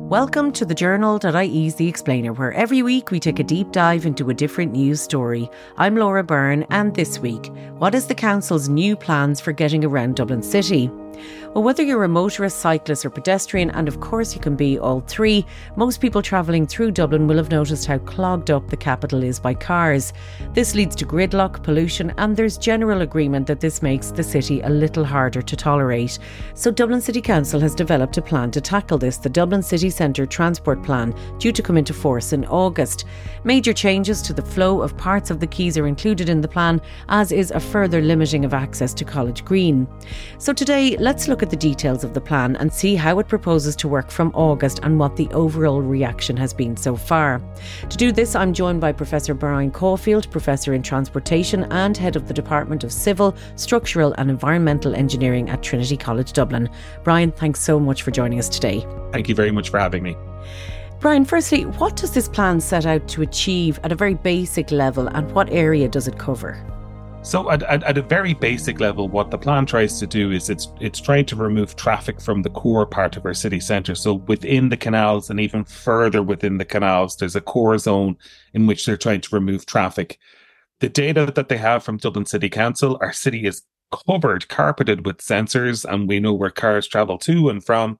Welcome to the Journal.ie's The Explainer, where every week we take a deep dive into a different news story. I'm Laura Byrne, and this week, what is the Council's new plans for getting around Dublin City? Well, whether you're a motorist, cyclist or pedestrian, and of course you can be all three, most people travelling through Dublin will have noticed how clogged up the capital is by cars. This leads to gridlock, pollution, and there's general agreement that this makes the city a little harder to tolerate. So Dublin City Council has developed a plan to tackle this, the Dublin City Centre Transport Plan, due to come into force in August. Major changes to the flow of parts of the quays are included in the plan, as is a further limiting of access to College Green. So today, let's look at the details of the plan and see how it proposes to work from August and what the overall reaction has been so far. To do this, I'm joined by Professor Brian Caulfield, Professor in Transportation and Head of the Department of Civil, Structural and Environmental Engineering at Trinity College Dublin. Brian, thanks so much for joining us today. Thank you very much for having me. Brian, firstly, what does this plan set out to achieve at a very basic level, and what area does it cover? So at a very basic level, what the plan tries to do is it's trying to remove traffic from the core part of our city centre. So within the canals and even further within the canals, there's a core zone in which they're trying to remove traffic. The data that they have from Dublin City Council, our city is carpeted with sensors, and we know where cars travel to and from.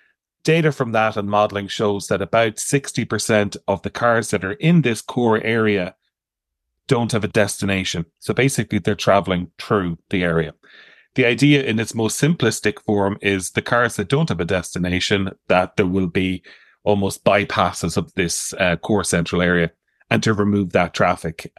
Data from that and modelling shows that about 60% of the cars that are in this core area don't have a destination. So basically they're traveling through the area. The idea in its most simplistic form is the cars that don't have a destination, that there will be almost bypasses of this core central area, and to remove that traffic.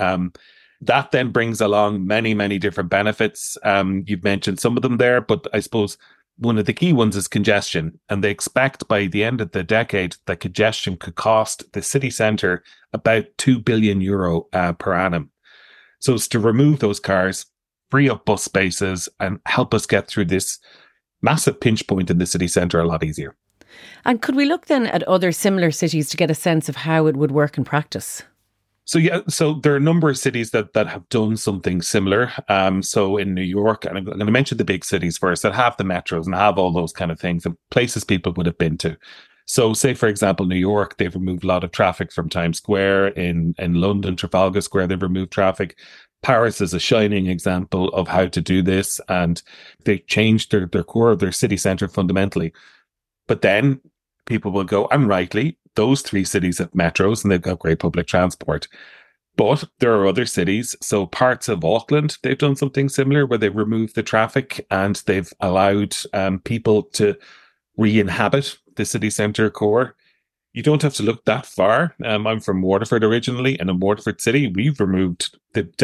That then brings along many, many different benefits. You've mentioned some of them there, but I suppose one of the key ones is congestion. And they expect by the end of the decade that congestion could cost the city centre about €2 billion per annum. So it's to remove those cars, free up bus spaces, and help us get through this massive pinch point in the city centre a lot easier. And could we look then at other similar cities to get a sense of how it would work in practice? So there are a number of cities that have done something similar. So in New York, and I'm going to mention the big cities first, that have the metros and have all those kind of things, and places people would have been to. So say, for example, New York, they've removed a lot of traffic from Times Square. In London, Trafalgar Square, they've removed traffic. Paris is a shining example of how to do this, and they changed their core of their city centre fundamentally. But then people will go, and rightly, those three cities have metros and they've got great public transport. But there are other cities. So parts of Auckland, they've done something similar where they've removed the traffic and they've allowed people to re-inhabit the city centre core. You don't have to look that far. I'm from Waterford originally, and in Waterford City, they've removed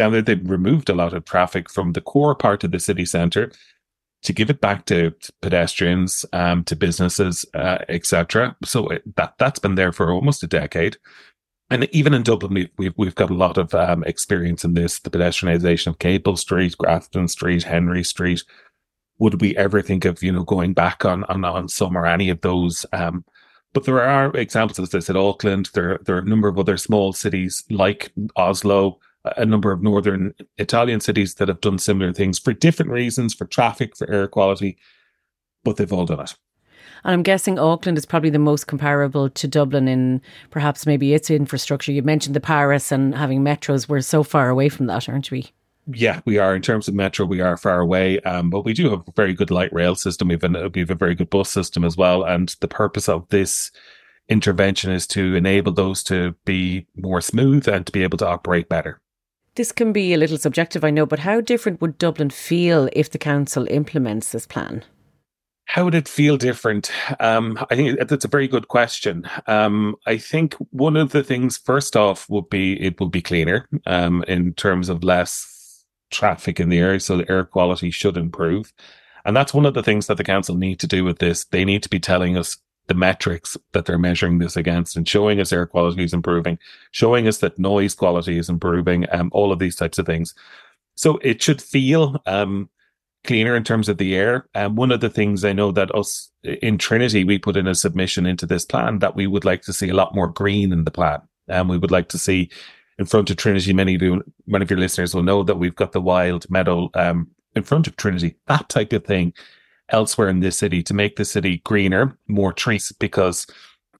a lot of traffic from the core part of the city centre to give it back to pedestrians, to businesses, etc. So that's been there for almost a decade. And even in Dublin, we've got a lot of experience in this, the pedestrianisation of Capel Street, Grafton Street, Henry Street. Would we ever think of, going back on some or any of those? But there are examples, as I said, Auckland. There are a number of other small cities like Oslo, a number of northern Italian cities that have done similar things for different reasons, for traffic, for air quality, but they've all done it. And I'm guessing Auckland is probably the most comparable to Dublin in perhaps maybe its infrastructure. You mentioned the Paris and having metros. We're so far away from that, aren't we? Yeah, we are. In terms of metro, we are far away, but we do have a very good light rail system. We have a very good bus system as well. And the purpose of this intervention is to enable those to be more smooth and to be able to operate better. This can be a little subjective, I know, but how different would Dublin feel if the council implements this plan? How would it feel different? I think that's a very good question. I think one of the things, first off, would be it will be cleaner in terms of less traffic in the area, so the air quality should improve. And that's one of the things that the council need to do with this. They need to be telling us the metrics that they're measuring this against and showing us air quality is improving, showing us that noise quality is improving, all of these types of things. So it should feel cleaner in terms of the air. One of the things I know that us in Trinity, we put in a submission into this plan that we would like to see a lot more green in the plan. We would like to see in front of Trinity, many of your listeners will know that we've got the wild meadow in front of Trinity, that type of thing elsewhere in this city to make the city greener, more trees, because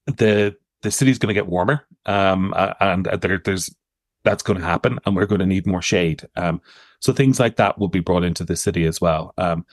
the city's going to get warmer, and there's that's going to happen, and we're going to need more shade. So things like that will be brought into the city as well.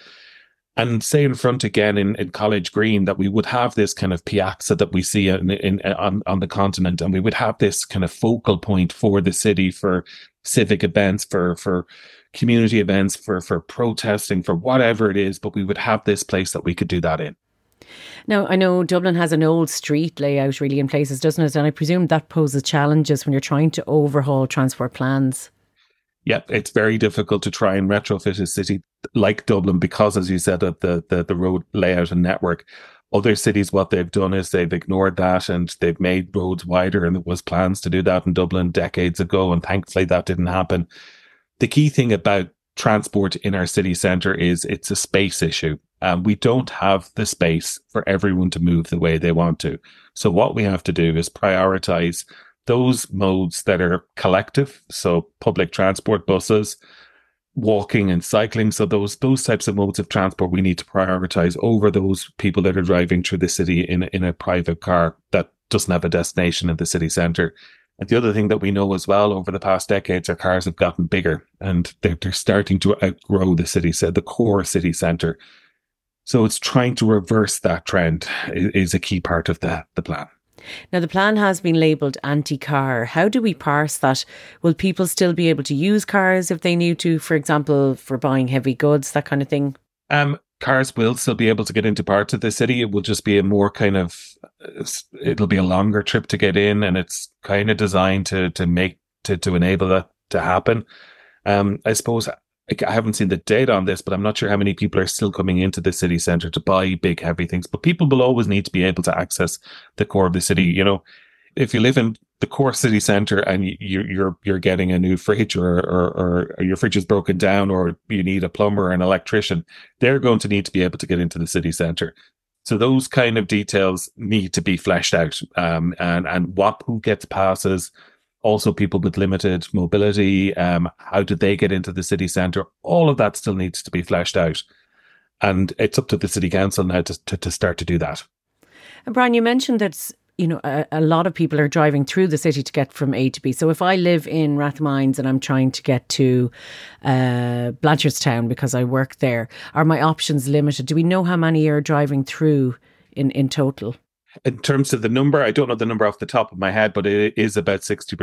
And say in front again in College Green that we would have this kind of piazza that we see on the continent, and we would have this kind of focal point for the city for civic events, for community events, for protesting, for whatever it is. But we would have this place that we could do that in. Now, I know Dublin has an old street layout really in places, doesn't it? And I presume that poses challenges when you're trying to overhaul transport plans. Yeah, it's very difficult to try and retrofit a city like Dublin because, as you said, of the road layout and network. Other cities, what they've done is they've ignored that and they've made roads wider, and there was plans to do that in Dublin decades ago, and thankfully that didn't happen. The key thing about transport in our city centre is it's a space issue. We don't have the space for everyone to move the way they want to. So what we have to do is prioritise those modes that are collective, so public transport, buses, walking and cycling. So those types of modes of transport we need to prioritize over those people that are driving through the city in a private car that doesn't have a destination in the city centre. And the other thing that we know as well over the past decades, our cars have gotten bigger and they're starting to outgrow the core city centre. So it's trying to reverse that trend is a key part of the plan. Now, the plan has been labelled anti-car. How do we parse that? Will people still be able to use cars if they need to, for example, for buying heavy goods, that kind of thing? Cars will still be able to get into parts of the city. It will just be it'll be a longer trip to get in, and it's kind of designed to enable that to happen. I suppose I haven't seen the data on this, but I'm not sure how many people are still coming into the city centre to buy big, heavy things. But people will always need to be able to access the core of the city. You know, if you live in the core city centre and you're getting a new fridge or your fridge is broken down, or you need a plumber or an electrician, they're going to need to be able to get into the city centre. So those kind of details need to be fleshed out. And who gets passes. Also, people with limited mobility, how do they get into the city centre? All of that still needs to be fleshed out. And it's up to the city council now to start to do that. And Brian, you mentioned that a lot of people are driving through the city to get from A to B. So if I live in Rathmines and I'm trying to get to Blanchardstown because I work there, are my options limited? Do we know how many are driving through in total? In terms of the number, I don't know the number off the top of my head, but it is about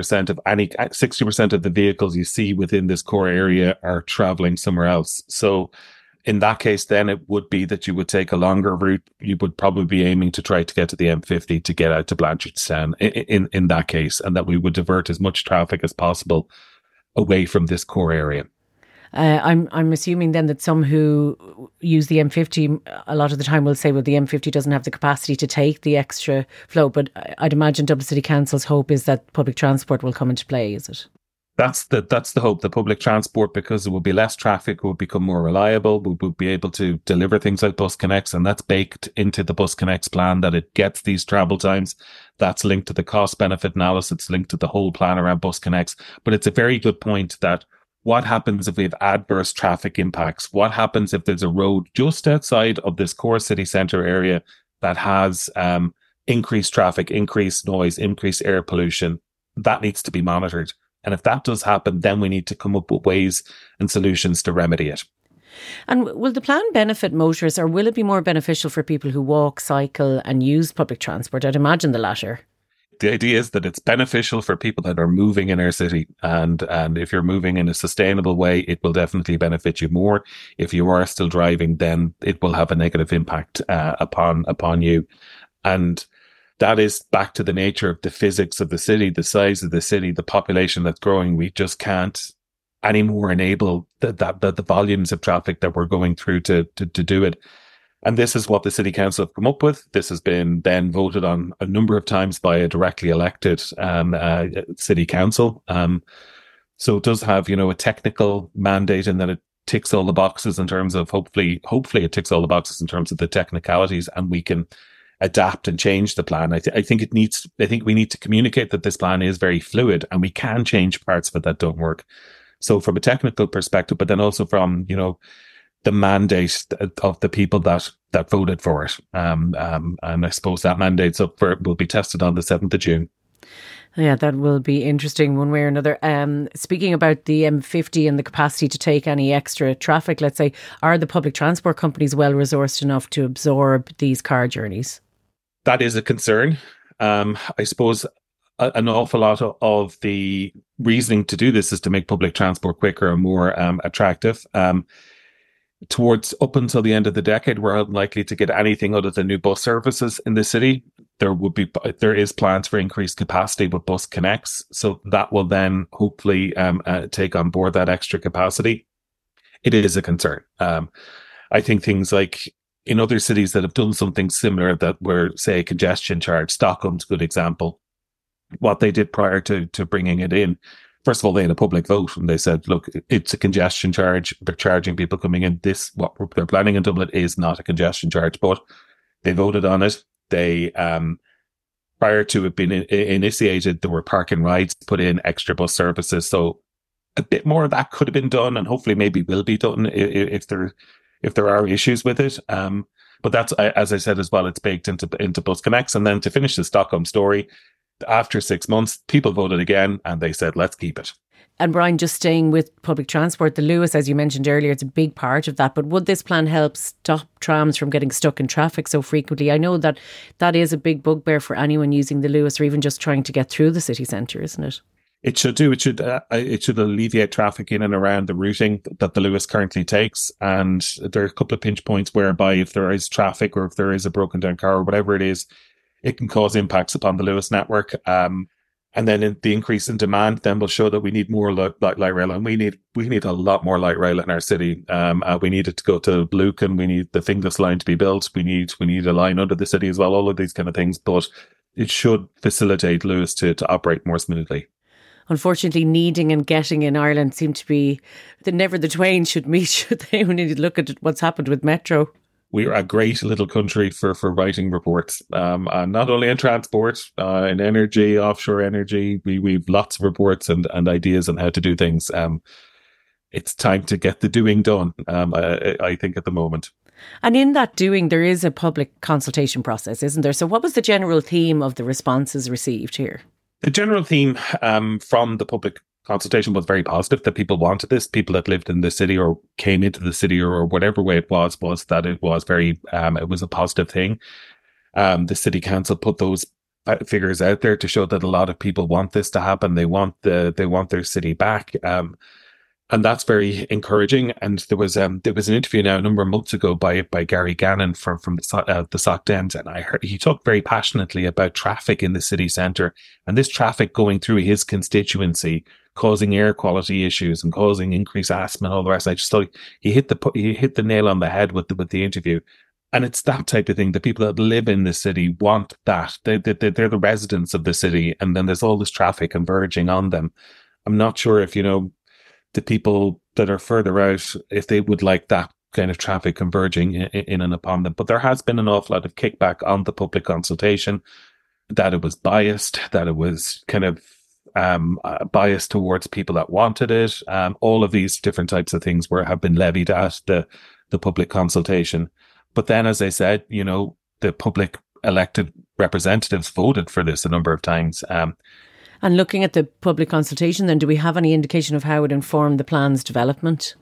60% of the vehicles you see within this core area are traveling somewhere else. So in that case, then it would be that you would take a longer route. You would probably be aiming to try to get to the M50 to get out to Blanchardstown in that case, and that we would divert as much traffic as possible away from this core area. I'm assuming then that some who use the M50 a lot of the time will say, well, the M50 doesn't have the capacity to take the extra flow. But I'd imagine Dublin City Council's hope is that public transport will come into play, is it? That's the hope. The public transport, because there will be less traffic, will become more reliable. We'll be able to deliver things like Bus Connects, and that's baked into the Bus Connects plan, that it gets these travel times. That's linked to the cost benefit analysis. It's linked to the whole plan around Bus Connects. But it's a very good point that what happens if we have adverse traffic impacts? What happens if there's a road just outside of this core city centre area that has increased traffic, increased noise, increased air pollution? That needs to be monitored. And if that does happen, then we need to come up with ways and solutions to remedy it. And will the plan benefit motorists, or will it be more beneficial for people who walk, cycle and use public transport? I'd imagine the latter. The idea is that it's beneficial for people that are moving in our city. And if you're moving in a sustainable way, it will definitely benefit you more. If you are still driving, then it will have a negative impact upon you. And that is back to the nature of the physics of the city, the size of the city, the population that's growing. We just can't anymore enable the volumes of traffic that we're going through to do it. And this is what the City Council have come up with. This has been then voted on a number of times by a directly elected City Council. So it does have, a technical mandate in that it ticks all the boxes in terms of hopefully it ticks all the boxes in terms of the technicalities, and we can adapt and change the plan. I think we need to communicate that this plan is very fluid and we can change parts of it that don't work. So from a technical perspective, but then also from, the mandate of the people that voted for it. And I suppose that mandate's up for will be tested on the 7th of June. Yeah, that will be interesting one way or another. Speaking about the M50 and the capacity to take any extra traffic, let's say, are the public transport companies well resourced enough to absorb these car journeys? That is a concern. I suppose an awful lot of the reasoning to do this is to make public transport quicker and more attractive. Towards up until the end of the decade, we're unlikely to get anything other than new bus services in the city. There is plans for increased capacity with Bus Connects, so that will then hopefully take on board that extra capacity. It is a concern. I think things like in other cities that have done something similar, that were, say, a congestion charge, Stockholm's a good example. What they did prior to bringing it in, first of all, they had a public vote and they said, look, it's a congestion charge. They're charging people coming in. What they're planning in Dublin is not a congestion charge, but they voted on it. They, prior to it being initiated, there were park and rides put in, extra bus services. So a bit more of that could have been done, and hopefully maybe will be done if there are issues with it. But that's, as I said as well, it's baked into Bus Connects. And then to finish the Stockholm story, after 6 months, people voted again and they said, let's keep it. And Brian, just staying with public transport, the Luas, as you mentioned earlier, it's a big part of that. But would this plan help stop trams from getting stuck in traffic so frequently? I know that is a big bugbear for anyone using the Luas or even just trying to get through the city centre, isn't it? It should do. It should alleviate traffic in and around the routing that the Luas currently takes. And there are a couple of pinch points whereby if there is traffic or if there is a broken down car or whatever it is, it can cause impacts upon the Luas network. And then the increase in demand then will show that we need more light rail, and we need a lot more light rail in our city. We need it to go to Lucan. We need the Finglas line to be built. We need a line under the city as well. All of these kind of things, but it should facilitate Luas to operate more smoothly. Unfortunately, needing and getting in Ireland seem to be never the twain should meet, should they? We need to look at what's happened with Metro. We're a great little country for writing reports, and not only in transport, in energy, offshore energy. We've lots of reports and ideas on how to do things. It's time to get the doing done, I think, at the moment. And in that doing, there is a public consultation process, isn't there? So what was the general theme of the responses received here? The general theme from the public consultation was very positive, that people wanted this. People that lived in the city or came into the city or whatever way it was that it was very, it was a positive thing. The city council put those figures out there to show that a lot of people want this to happen. They want their city back. And that's very encouraging. And there was an interview now a number of months ago by Gary Gannon from the Soc Dems, and I heard he talked very passionately about traffic in the city centre, and this traffic going through his constituency, causing air quality issues and causing increased asthma and all the rest. I just thought he hit the nail on the head with the interview. And it's that type of thing. The people that live in the city want that. They're the residents of the city, and then there's all this traffic converging on them. I'm not sure if the people that are further out, if they would like that kind of traffic converging in and upon them. But there has been an awful lot of kickback on the public consultation, that it was biased, that it was kind of biased towards people that wanted it. All of these different types of things have been levied at the public consultation. But then, as I said, the public elected representatives voted for this a number of times. And looking at the public consultation, then, do we have any indication of how it informed the plan's development?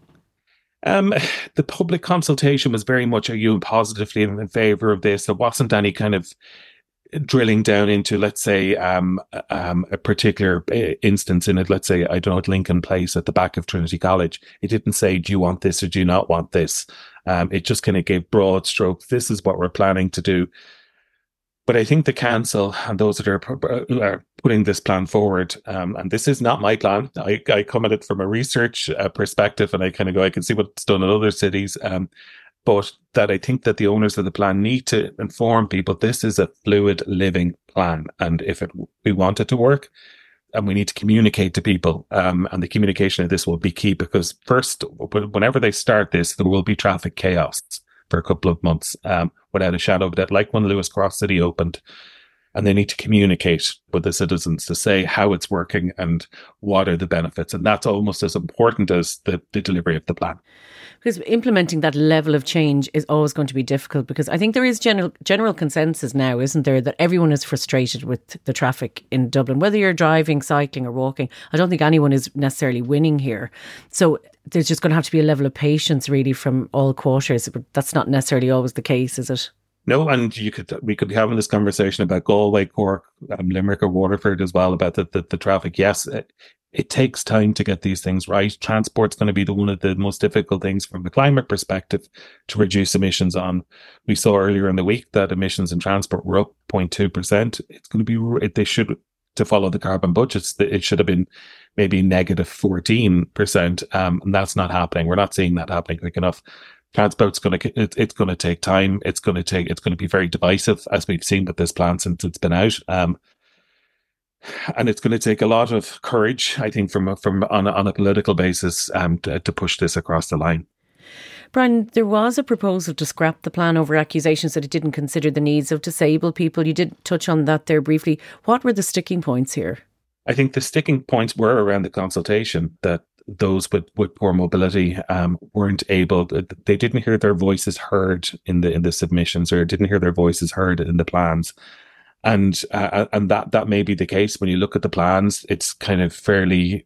The public consultation was very much positively in favour of this. There wasn't any kind of drilling down into, let's say, a particular instance in it. Let's say, I don't know, at Lincoln Place at the back of Trinity College. It didn't say, do you want this or do you not want this? It just kind of gave broad strokes. This is what we're planning to do. But I think the council and those that are putting this plan forward, and this is not my plan. I come at it from a research perspective, and I kind of go, I can see what's done in other cities. But that I think that the owners of the plan need to inform people this is a fluid living plan. And if we want it to work, and we need to communicate to people, and the communication of this will be key, because first, whenever they start this, there will be traffic chaos for a couple of months, without a shadow of a doubt. Like when Lewis Cross City opened, and they need to communicate with the citizens to say how it's working and what are the benefits. And that's almost as important as the delivery of the plan. Because implementing that level of change is always going to be difficult, because I think there is general consensus now, isn't there, that everyone is frustrated with the traffic in Dublin, whether you're driving, cycling or walking. I don't think anyone is necessarily winning here. So there's just going to have to be a level of patience really from all quarters, but that's not necessarily always the case, is it? No, and we could be having this conversation about Galway, Cork, Limerick or Waterford as well about the traffic. Yes, it takes time to get these things right. Transport's going to be one of the most difficult things from a climate perspective to reduce emissions on. We saw earlier in the week that emissions in transport were up 0.2%. It's going to be, they should, to follow the carbon budgets, it should have been maybe negative 14%. And that's not happening. We're not seeing that happening quick enough. Transport's it's going to take time. It's going to be very divisive, as we've seen with this plan since it's been out. And it's going to take a lot of courage, I think, from on a political basis, to push this across the line. Brian, there was a proposal to scrap the plan over accusations that it didn't consider the needs of disabled people. You did touch on that there briefly. What were the sticking points here? I think the sticking points were around the consultation, that those with poor mobility weren't able, they didn't hear their voices heard in the submissions, or didn't hear their voices heard in the plans. And that may be the case when you look at the plans. It's kind of fairly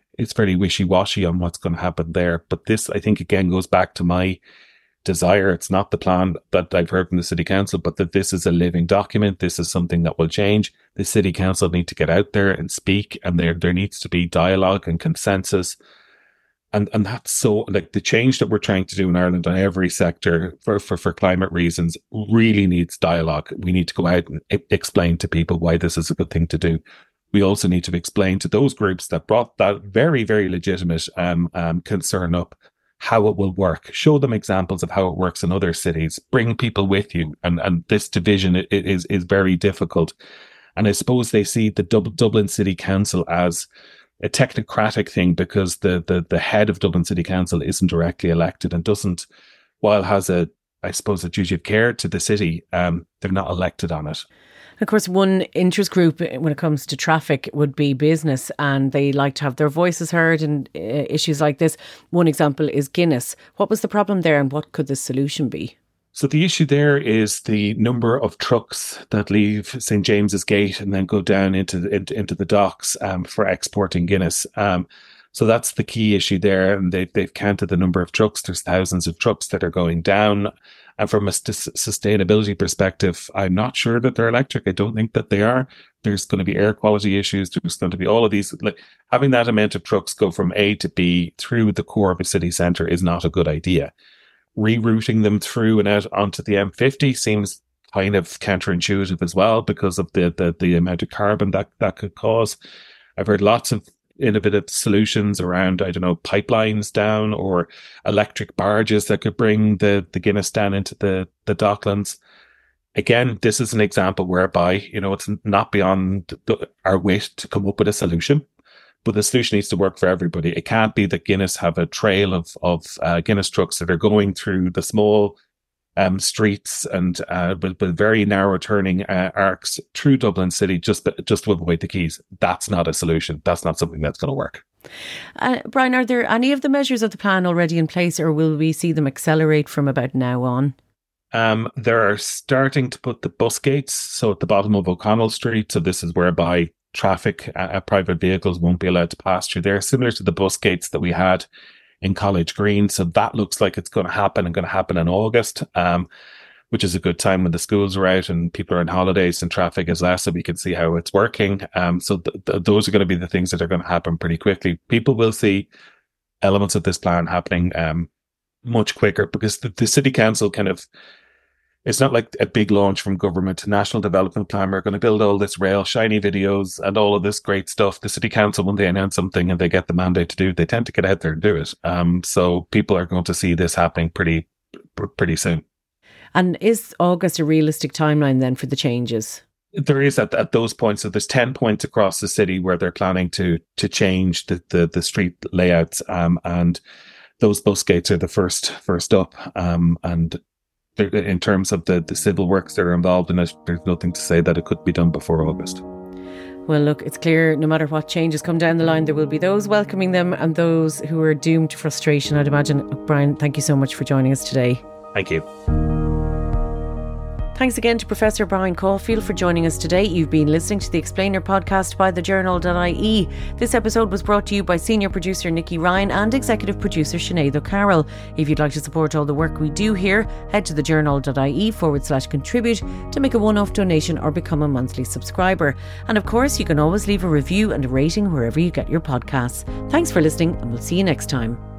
wishy-washy on what's going to happen there. But this, I think, again, goes back to my desire. It's not the plan that I've heard from the City Council, but that this is a living document. This is something that will change. The City Council need to get out there and speak, and there needs to be dialogue and consensus. And that's so, like, the change that we're trying to do in Ireland on every sector for climate reasons really needs dialogue. We need to go out and explain to people why this is a good thing to do. We also need to explain to those groups that brought that very, very legitimate concern up how it will work. Show them examples of how it works in other cities. Bring people with you. And this division is very difficult. And I suppose they see the Dublin City Council as a technocratic thing, because the head of Dublin City Council isn't directly elected and doesn't, while has a duty of care to the city, they're not elected on it. Of course, one interest group when it comes to traffic would be business, and they like to have their voices heard in issues like this. One example is Guinness. What was the problem there, and what could the solution be? So the issue there is the number of trucks that leave St. James's Gate and then go down into the docks for exporting Guinness. So that's the key issue there. And they've counted the number of trucks. There's thousands of trucks that are going down. And from a sustainability perspective, I'm not sure that they're electric. I don't think that they are. There's going to be air quality issues. There's going to be all of these. Like, having that amount of trucks go from A to B through the core of a city centre is not a good idea. Rerouting them through and out onto the M50 seems kind of counterintuitive as well, because of the amount of carbon that could cause. I've heard lots of innovative solutions around, I don't know, pipelines down or electric barges that could bring the Guinness down into the docklands. Again, this is an example whereby, it's not beyond our wit to come up with a solution, but the solution needs to work for everybody. It can't be that Guinness have a trail of Guinness trucks that are going through the small streets and with very narrow turning arcs through Dublin City just to avoid the quays. That's not a solution. That's not something that's going to work. Brian, are there any of the measures of the plan already in place, or will we see them accelerate from about now on? They're starting to put the bus gates, so at the bottom of O'Connell Street. So this is whereby traffic, private vehicles won't be allowed to pass through there, similar to the bus gates that we had in College Green. So that looks like it's going to happen in August, which is a good time when the schools are out and people are on holidays and traffic is less, so we can see how it's working. So those are going to be the things that are going to happen pretty quickly. People will see elements of this plan happening much quicker, because the City Council it's not like a big launch from government. National Development Plan, we're going to build all this rail, shiny videos and all of this great stuff. The City Council, when they announce something and they get the mandate to do it, they tend to get out there and do it. So people are going to see this happening pretty soon. And is August a realistic timeline then for the changes? There is at those points. So there's 10 points across the city where they're planning to change the street layouts. And those bus gates are the first up. And in terms of the civil works that are involved in it, there's nothing to say that it could be done before August. Well, look, it's clear no matter what changes come down the line, there will be those welcoming them and those who are doomed to frustration, I'd imagine. Brian, thank you so much for joining us today. Thank you. Thanks again to Professor Brian Caulfield for joining us today. You've been listening to the Explainer podcast by thejournal.ie. This episode was brought to you by senior producer Nikki Ryan and executive producer Sinead O'Carroll. If you'd like to support all the work we do here, head to thejournal.ie/contribute to make a one-off donation or become a monthly subscriber. And of course, you can always leave a review and a rating wherever you get your podcasts. Thanks for listening, and we'll see you next time.